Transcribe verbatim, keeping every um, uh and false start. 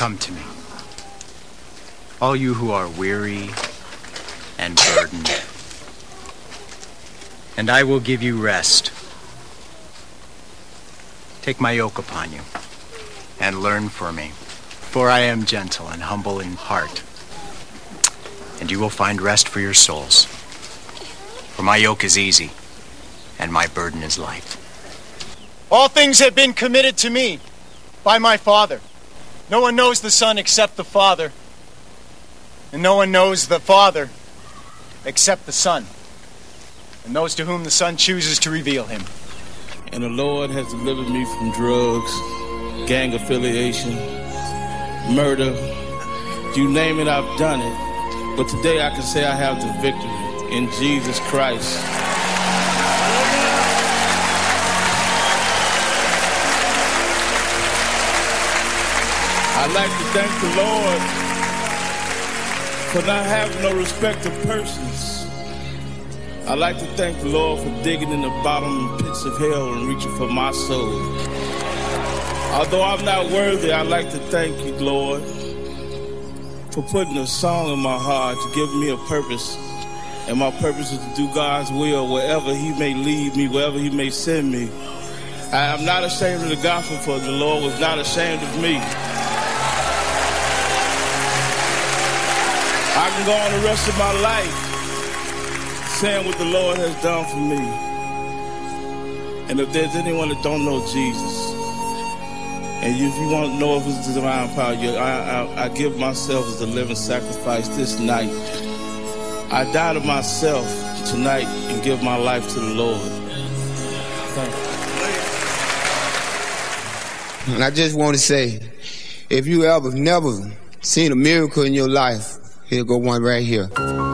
Come to me, all you who are weary and burdened, and I will give you rest. Take my yoke upon you and learn from me, for I am gentle and humble in heart, and you will find rest for your souls. For my yoke is easy and my burden is light. All things have been committed to me by my Father. No one knows the Son except the Father, and no one knows the Father except the Son, and those to whom the Son chooses to reveal him. And the Lord has delivered me from drugs, gang affiliation, murder. You name it, I've done it. But today I can say I have the victory in Jesus Christ. I'd like to thank the Lord for not having no respect of persons. I'd like to thank the Lord for digging in the bottom pits of hell and reaching for my soul. Although I'm not worthy, I'd like to thank you, Lord, for putting a song in my heart to give me a purpose. And my purpose is to do God's will wherever he may lead me, wherever he may send me. I am not ashamed of the gospel, for the Lord was not ashamed of me. I can go on the rest of my life saying what the Lord has done for me. And if there's anyone that don't know Jesus, and if you want to know of his divine power, I, I, I give myself as a living sacrifice this night. I die to myself tonight and give my life to the Lord. Thank you. And I just want to say, if you ever never seen a miracle in your life, here go one right here.